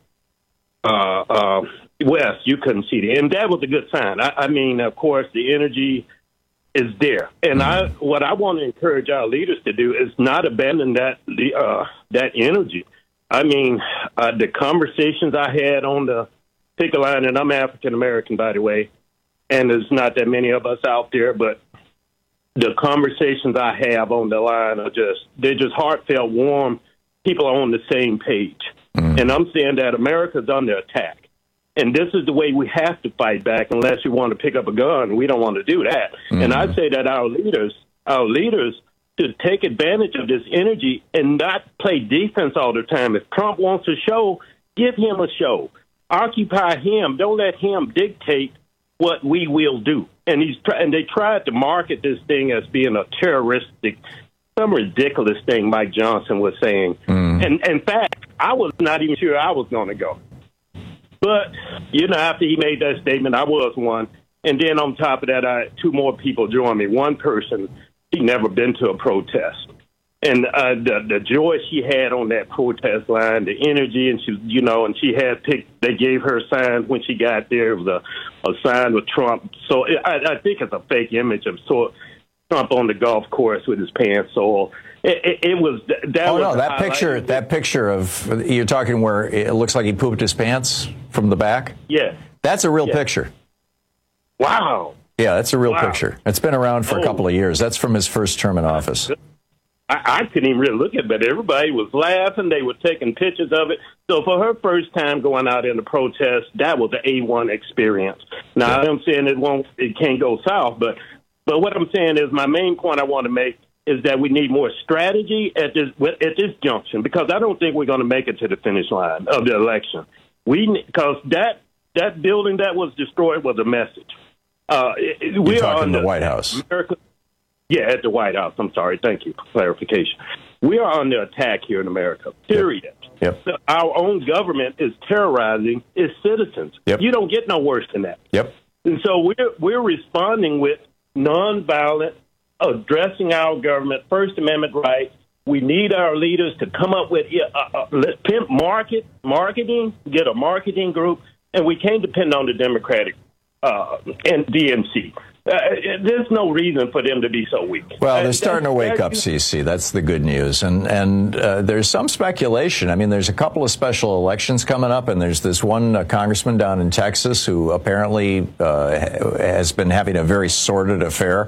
west, you couldn't see it, and that was a good sign. I mean, of course, the energy is there, and what I want to encourage our leaders to do is not abandon that energy. I mean, the conversations I had on the picket line, and I'm African American, by the way, and there's not that many of us out there, but the conversations I have on the line they're just heartfelt, warm. People are on the same page. And I'm saying that America's under attack. And this is the way we have to fight back unless we want to pick up a gun. We don't want to do that. And I say that our leaders should take advantage of this energy and not play defense all the time. If Trump wants a show, give him a show. Occupy him. Don't let him dictate what we will do. And they tried to market this thing as being a terroristic, some ridiculous thing Mike Johnson was saying. And in fact, I was not even sure I was going to go. But, after he made that statement, I was one. And then on top of that, two more people joined me. One person, he'd never been to a protest. And the joy she had on that protest line, the energy, and she had picked, they gave her a sign when she got there. It was a sign with Trump. So I think it's a fake image of Trump on the golf course with his pants soiled. It was that. Oh was no, that picture of you're talking where it looks like he pooped his pants from the back. Yeah, that's a real picture. Wow. Yeah, that's a real picture. It's been around for a couple of years. That's from his first term in office. I couldn't even really look at it, but everybody was laughing. They were taking pictures of it. So for her first time going out in the protest, that was an A1 experience. Now, I'm saying it can't go south, but what I'm saying is my main point I want to make is that we need more strategy at this junction, because I don't think we're going to make it to the finish line of the election. Because that building that was destroyed was a message. You're talking the White House. Yeah, at the White House. I'm sorry. Thank you for clarification. We are under attack here in America, period. Yep. So our own government is terrorizing its citizens. Yep. You don't get no worse than that. Yep. And so we're responding with nonviolent, addressing our government, First Amendment rights. We need our leaders to come up with pimp marketing, get a marketing group, and we can't depend on the Democratic and DNC. There's no reason for them to be so weak. Well, they're starting to wake up, CC. That's the good news. And there's some speculation. I mean, there's a couple of special elections coming up, and there's this one congressman down in Texas who apparently has been having a very sordid affair,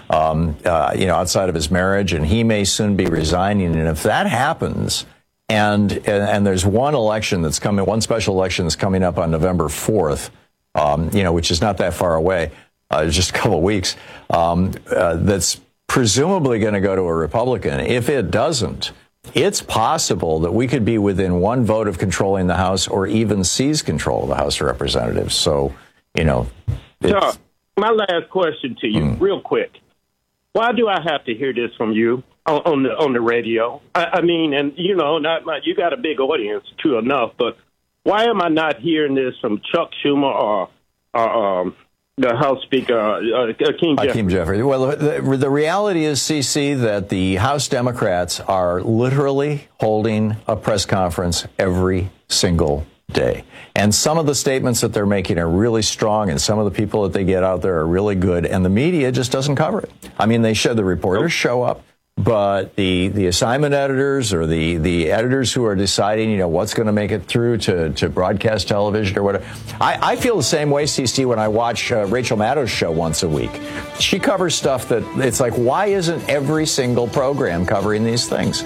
outside of his marriage, and he may soon be resigning. And if that happens, and there's one special election that's coming up on November 4th, which is not that far away. Just a couple of weeks, that's presumably going to go to a Republican. If it doesn't, it's possible that we could be within one vote of controlling the House or even seize control of the House of Representatives. So, So, my last question to you, real quick. Why do I have to hear this from you on the radio? I mean, and, you got a big audience, true enough, but Why am I not hearing this from Chuck Schumer or the House Speaker, Hakeem Jeffries? Well, the reality is, CC, that the House Democrats are literally holding a press conference every single day. And some of the statements that they're making are really strong, and some of the people that they get out there are really good, and the media just doesn't cover it. I mean, the reporters show up, but the assignment editors or the editors who are deciding, what's going to make it through to broadcast television or whatever. I feel the same way, CC, when I watch Rachel Maddow's show once a week. She covers stuff that it's like, why isn't every single program covering these things?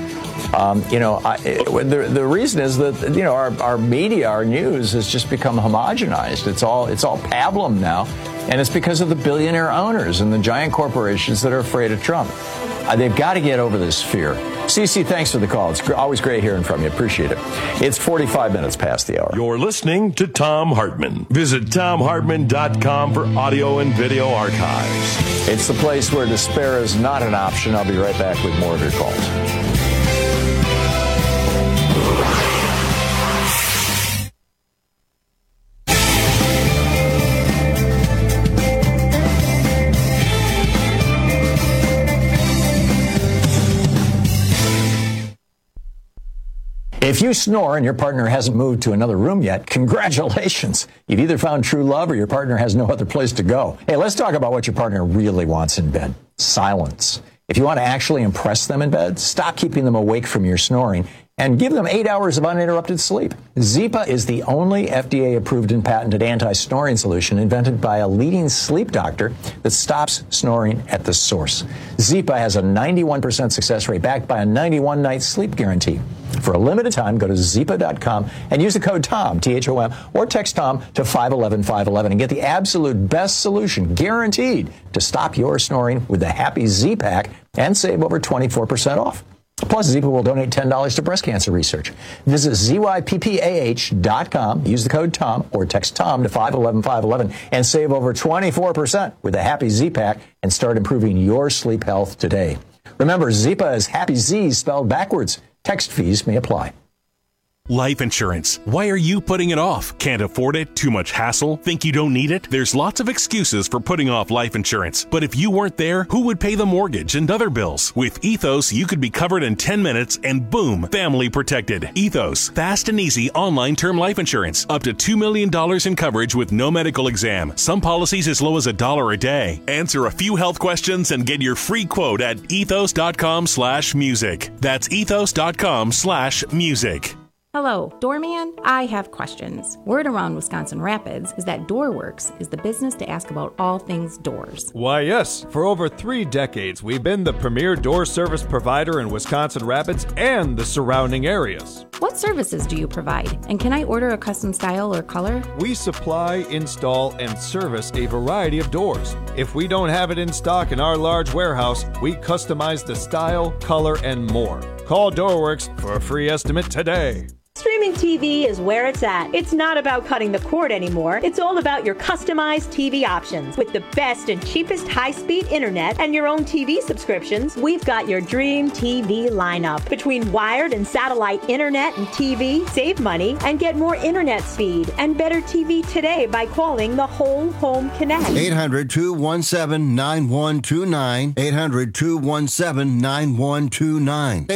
The reason is that, our media, our news has just become homogenized. It's all pablum now. And it's because of the billionaire owners and the giant corporations that are afraid of Trump. They've got to get over this fear. CC, thanks for the call. It's always great hearing from you. Appreciate it. It's 45 minutes past the hour. You're listening to Thom Hartmann. Visit ThomHartmann.com for audio and video archives. It's the place where despair is not an option. I'll be right back with more of your calls. If you snore and your partner hasn't moved to another room yet, congratulations. You've either found true love or your partner has no other place to go. Hey, let's talk about what your partner really wants in bed. Silence. If you want to actually impress them in bed, stop keeping them awake from your snoring and give them 8 hours of uninterrupted sleep. Zipa is the only FDA-approved and patented anti-snoring solution invented by a leading sleep doctor that stops snoring at the source. Zipa has a 91% success rate backed by a 91-night sleep guarantee. For a limited time, go to Zipa.com and use the code TOM, T-H-O-M, or text TOM to 511-511 and get the absolute best solution, guaranteed, to stop your snoring with the Happy Z-Pack and save over 24% off. Plus, Zipa will donate $10 to breast cancer research. Visit ZYPPAH.com, use the code TOM, or text TOM to 511-511 and save over 24% with the Happy Z-Pack and start improving your sleep health today. Remember, Zipa is Happy Z spelled backwards. Text fees may apply. Life insurance. Why are you putting it off? Can't afford it? Too much hassle? Think you don't need it? There's lots of excuses for putting off life insurance. But if you weren't there, who would pay the mortgage and other bills? With Ethos, you could be covered in 10 minutes and boom, family protected. Ethos, fast and easy online term life insurance. Up to $2 million in coverage with no medical exam. Some policies as low as $1 a day. Answer a few health questions and get your free quote at ethos.com/music. That's ethos.com/music. Hello, Doorman. I have questions. Word around Wisconsin Rapids is that DoorWorks is the business to ask about all things doors. Why, yes. For over 3 decades, we've been the premier door service provider in Wisconsin Rapids and the surrounding areas. What services do you provide? And can I order a custom style or color? We supply, install, and service a variety of doors. If we don't have it in stock in our large warehouse, we customize the style, color, and more. Call DoorWorks for a free estimate today. Streaming TV is where it's at. It's not about cutting the cord anymore. It's all about your customized TV options. With the best and cheapest high-speed internet and your own TV subscriptions, we've got your dream TV lineup. Between wired and satellite internet and TV, save money and get more internet speed and better TV today by calling the Whole Home Connect. 800-217-9129. 800-217-9129.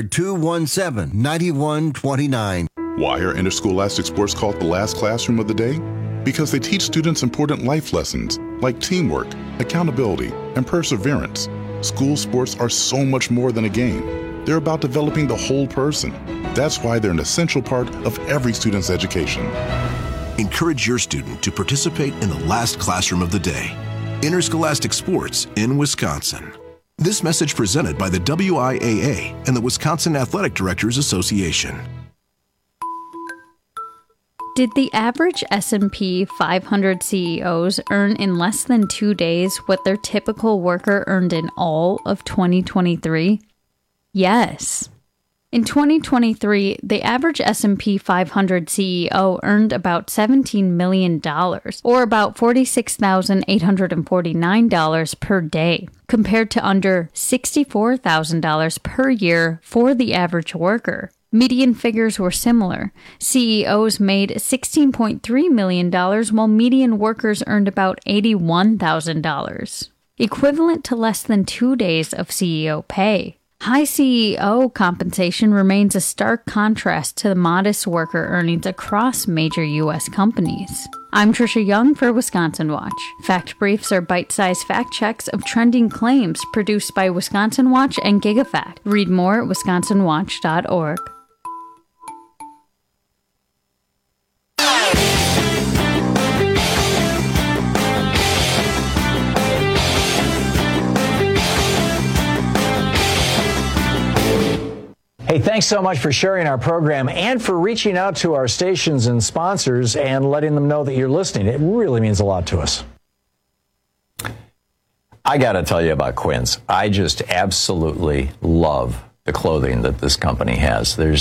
800-217-9129. Why are interscholastic sports called the last classroom of the day? Because they teach students important life lessons like teamwork, accountability, and perseverance. School sports are so much more than a game. They're about developing the whole person. That's why they're an essential part of every student's education. Encourage your student to participate in the last classroom of the day. Interscholastic sports in Wisconsin. This message presented by the WIAA and the Wisconsin Athletic Directors Association. Did the average S&P 500 CEOs earn in less than 2 days what their typical worker earned in all of 2023? Yes. In 2023, the average S&P 500 CEO earned about $17 million, or about $46,849 per day, compared to under $64,000 per year for the average worker. Median figures were similar. CEOs made $16.3 million, while median workers earned about $81,000, equivalent to less than 2 days of CEO pay. High CEO compensation remains a stark contrast to the modest worker earnings across major U.S. companies. I'm Trisha Young for Wisconsin Watch. Fact Briefs are bite-sized fact checks of trending claims produced by Wisconsin Watch and GigaFact. Read more at wisconsinwatch.org. Hey, thanks so much for sharing our program and for reaching out to our stations and sponsors and letting them know that you're listening. It really means a lot to us. I got to tell you about Quince. I just absolutely love the clothing that this company has. You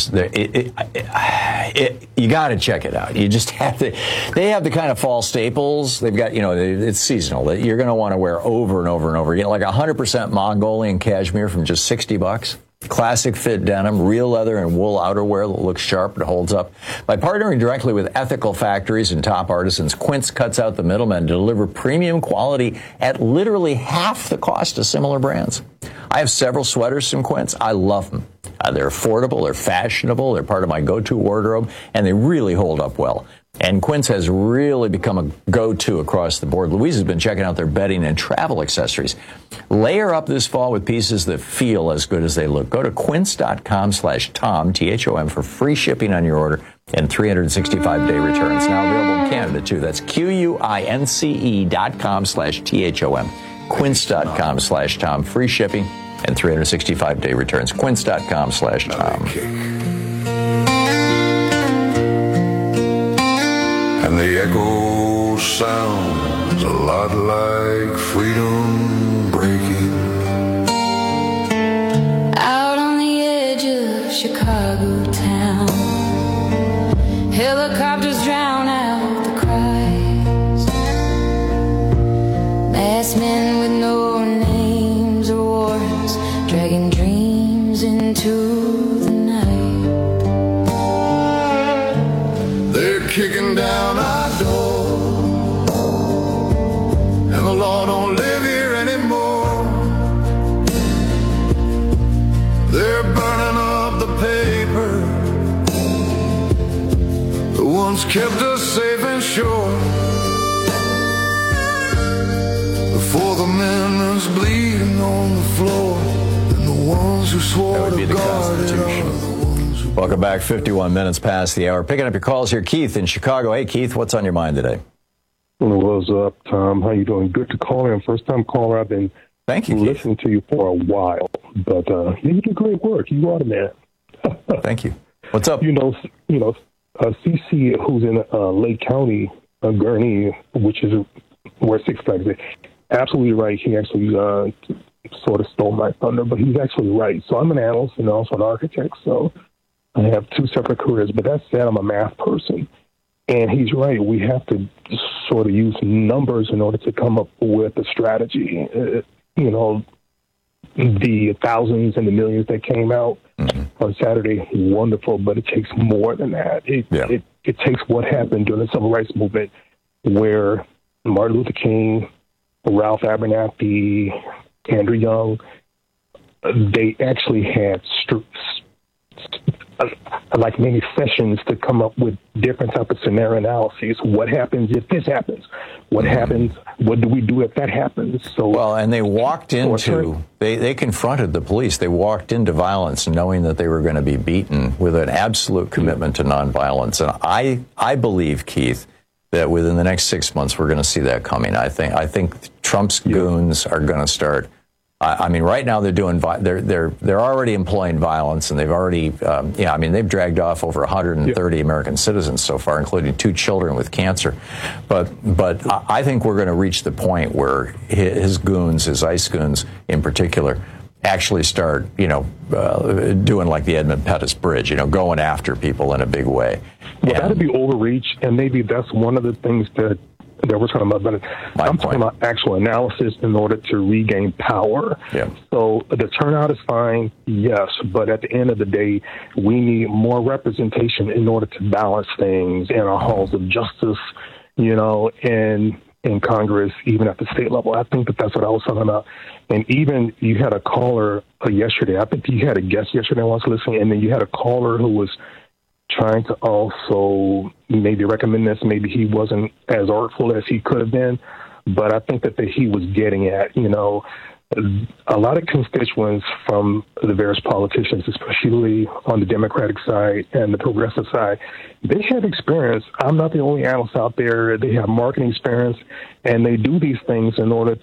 got to check it out. You just have to. They have the kind of fall staples. They've got, it's seasonal that you're going to want to wear over and over and over again, like 100% Mongolian cashmere from just $60. Classic fit denim, real leather and wool outerwear that looks sharp and holds up. By partnering directly with ethical factories and top artisans, Quince cuts out the middlemen to deliver premium quality at literally half the cost of similar brands. I have several sweaters from Quince. I love them. They're affordable, they're fashionable, they're part of my go-to wardrobe, and they really hold up well. And Quince has really become a go-to across the board. Louise has been checking out their bedding and travel accessories. Layer up this fall with pieces that feel as good as they look. Go to quince.com/Tom, T-H-O-M, for free shipping on your order and 365-day returns. Now available in Canada, too. That's QUINCE.com/THOM. Quince.com/Tom. Free shipping and 365-day returns. Quince.com/Tom. And the echo sounds a lot like freedom breaking. Out on the edge of Chicago town, helicopters drown out the cries. Masked men with no names or warrants, dragging dreams into the night. They're kicking down our door, and the law don't live here anymore. They're burning up the paper that once kept us safe and sure. Before the men that's bleeding on the floor, and the ones who swore to guard it all. Welcome back. 51 minutes past the hour. Picking up your calls here. Keith in Chicago. Hey, Keith, what's on your mind today? What's up, Tom? How you doing? Good to call in. First time caller. I've been listening to you for a while, but you do great work. You are the man. Thank you. What's up? CC, who's in Lake County, Gurnee, which is where Six Flags is, absolutely right. He actually sort of stole my thunder, but he's actually right. So I'm an analyst and also an architect, so I have two separate careers. But that said, I'm a math person. And he's right. We have to sort of use numbers in order to come up with a strategy. The thousands and the millions that came out on Saturday, wonderful, but it takes more than that. It takes what happened during the Civil Rights Movement, where Martin Luther King, Ralph Abernathy, Andrew Young, they actually had like many sessions to come up with different type of scenario analyses. What happens if this happens? What happens? What do we do if that happens? So and they walked into, they confronted the police. They walked into violence knowing that they were going to be beaten with an absolute commitment to nonviolence. And I believe, Keith, that within the next 6 months we're going to see that coming. I think Trump's goons are going to start. I mean, right now they're already employing violence, and they've already, they've dragged off over 130 American citizens so far, including 2 children with cancer. But I think we're going to reach the point where his goons, his ICE goons in particular, actually start, doing like the Edmund Pettus Bridge, going after people in a big way. Well, that'd be overreach, and maybe that's one of the things that that we're talking about, but I'm talking about actual analysis in order to regain power. Yeah. So the turnout is fine, yes, but at the end of the day, we need more representation in order to balance things in our halls of justice, and in Congress, even at the state level. I think that's what I was talking about. And even you had a caller yesterday. I think you had a guest yesterday I was listening, and then you had a caller who was trying to also maybe recommend this. Maybe he wasn't as artful as he could have been, but I think that he was getting at, a lot of constituents from the various politicians, especially on the Democratic side and the progressive side, they have experience. I'm not the only analyst out there. They have marketing experience, and they do these things in order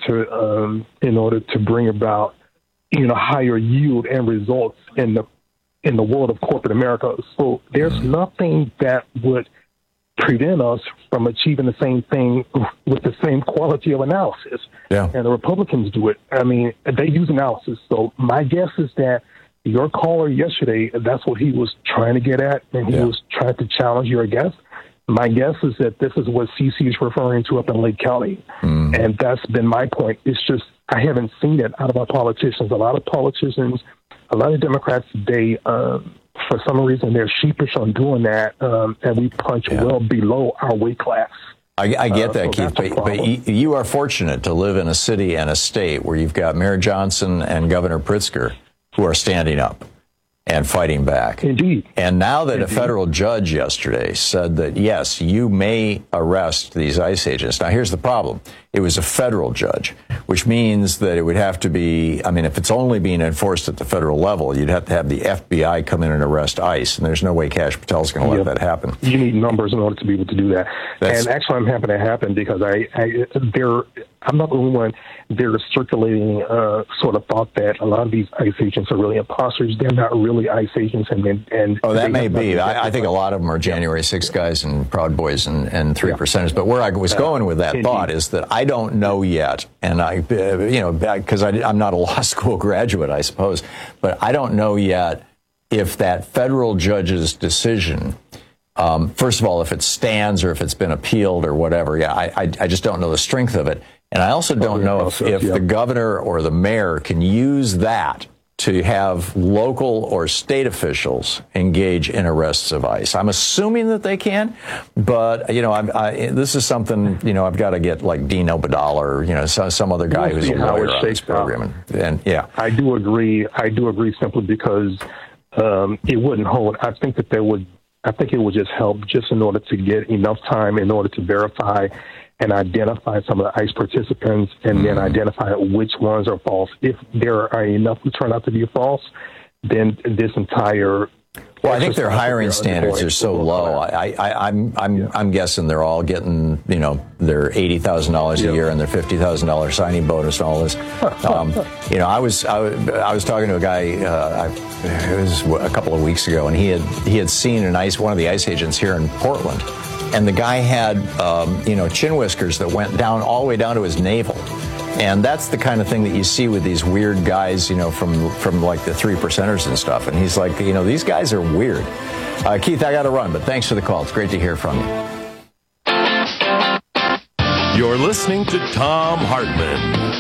to bring about, higher yield and results in the world of corporate America. So there's nothing that would prevent us from achieving the same thing with the same quality of analysis. Yeah. And the Republicans do it. I mean, they use analysis. So my guess is that your caller yesterday, that's what he was trying to get at, and he was trying to challenge your guess. My guess is that this is what CC is referring to up in Lake County. And that's been my point. It's just I haven't seen it out of our politicians. A lot of politicians, a lot of Democrats today, for some reason, they're sheepish on doing that, and we punch well below our weight class. I get that, Keith, but you are fortunate to live in a city and a state where you've got Mayor Johnson and Governor Pritzker who are standing up and fighting back. Indeed. And now that a federal judge yesterday said that, yes, you may arrest these ICE agents. Now, here's the problem. It was a federal judge, which means that it would have to be, if it's only being enforced at the federal level, you'd have to have the FBI come in and arrest ICE, and there's no way Kash Patel's going to let that happen. You need numbers in order to be able to do that. And actually, I'm happy that happened because I'm not the only one. They're circulating sort of thought that a lot of these ICE agents are really imposters. They're not really ICE agents. That may be. I think a lot of them are January 6 guys and Proud Boys and three percenters. But where I was going with that thought is that I don't know yet, and because I'm not a law school graduate, I suppose, but I don't know yet if that federal judge's decision, first of all, if it stands or if it's been appealed or whatever. I just don't know the strength of it. And I also don't know if the governor or the mayor can use that to have local or state officials engage in arrests of ICE. I'm assuming that they can, but, this is something, I've got to get like Dean Obadala or, some other guy who's a lawyer on this program. And I do agree simply because it wouldn't hold. I think it would just help just in order to get enough time in order to verify and identify some of the ICE participants and then identify which ones are false. If there are enough who turn out to be false, then this entire... Well, I think their hiring standards are so low. I'm guessing they're all getting, their $80,000 a year and their $50,000 signing bonus and all this. I was talking to a guy, it was a couple of weeks ago, and he had seen one of the ICE agents here in Portland. And the guy had, chin whiskers that went down all the way down to his navel. And that's the kind of thing that you see with these weird guys, from like the three percenters and stuff. And he's like, these guys are weird. Keith, I got to run, but thanks for the call. It's great to hear from you. You're listening to Thom Hartmann.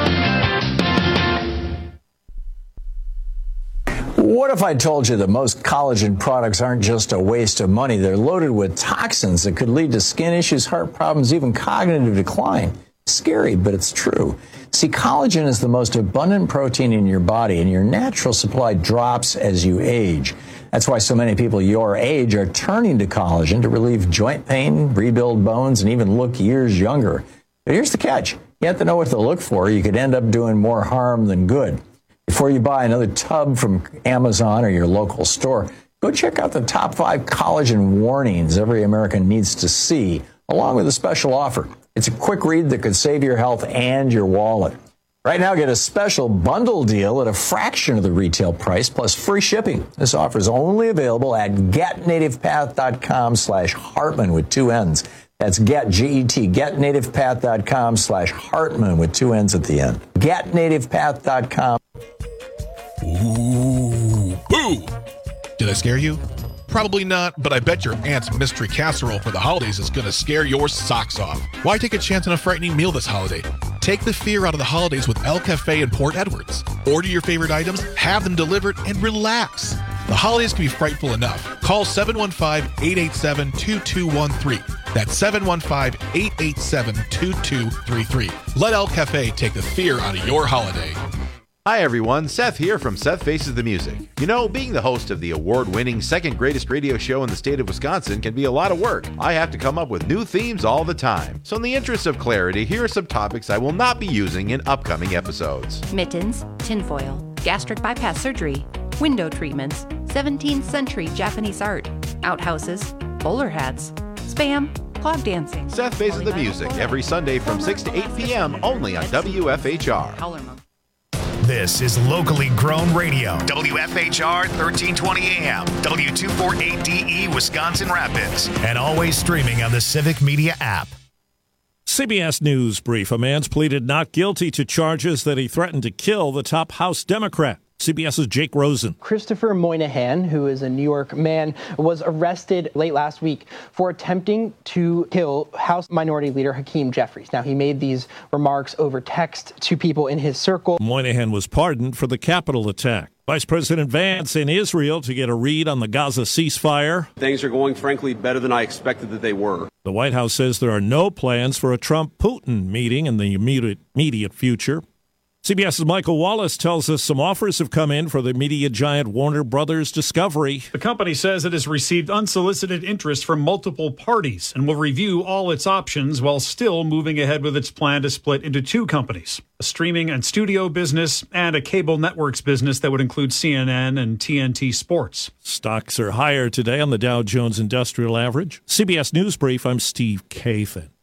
What if I told you that most collagen products aren't just a waste of money? They're loaded with toxins that could lead to skin issues, heart problems, even cognitive decline. Scary, but it's true. See, collagen is the most abundant protein in your body, and your natural supply drops as you age. That's why so many people your age are turning to collagen to relieve joint pain, rebuild bones, and even look years younger. But here's the catch. You have to know what to look for. You could end up doing more harm than good. Before you buy another tub from Amazon or your local store, go check out the top 5 collagen warnings every American needs to see, along with a special offer. It's a quick read that could save your health and your wallet. Right now, get a special bundle deal at a fraction of the retail price plus free shipping. This offer is only available at getnativepath.com/Hartmann with 2 N's. That's getnativepath.com/Hartmann with 2 N's at the end. Getnativepath.com. Ooh, boo! Did I scare you? Probably not, but I bet your aunt's mystery casserole for the holidays is going to scare your socks off. Why take a chance on a frightening meal this holiday? Take the fear out of the holidays with El Cafe in Port Edwards. Order your favorite items, have them delivered, and relax. The holidays can be frightful enough. Call 715-887-2213. That's 715-887-2233. Let El Cafe take the fear out of your holiday. Hi everyone, Seth here from Seth Faces the Music. You know, being the host of the award-winning second greatest radio show in the state of Wisconsin can be a lot of work. I have to come up with new themes all the time. So in the interest of clarity, here are some topics I will not be using in upcoming episodes. Mittens, tinfoil, gastric bypass surgery, window treatments, 17th century Japanese art, outhouses, bowler hats, spam, clog dancing. Seth Faces the Music every Sunday from 6 to 8 p.m. only on WFHR. This is locally grown radio. WFHR 1320 AM, W248DE Wisconsin Rapids, and always streaming on the Civic Media app. CBS News brief. A man's pleaded not guilty to charges that he threatened to kill the top House Democrat. CBS's Jake Rosen. Christopher Moynihan, who is a New York man, was arrested late last week for attempting to kill House Minority Leader Hakeem Jeffries. Now, he made these remarks over text to people in his circle. Moynihan was pardoned for the Capitol attack. Vice President Vance in Israel to get a read on the Gaza ceasefire. Things are going, frankly, better than I expected that they were. The White House says there are no plans for a Trump-Putin meeting in the immediate future. CBS's Michael Wallace tells us some offers have come in for the media giant Warner Brothers Discovery. The company says it has received unsolicited interest from multiple parties and will review all its options while still moving ahead with its plan to split into two companies, a streaming and studio business and a cable networks business that would include CNN and TNT Sports. Stocks are higher today on the Dow Jones Industrial Average. CBS News Brief, I'm Steve Kathan.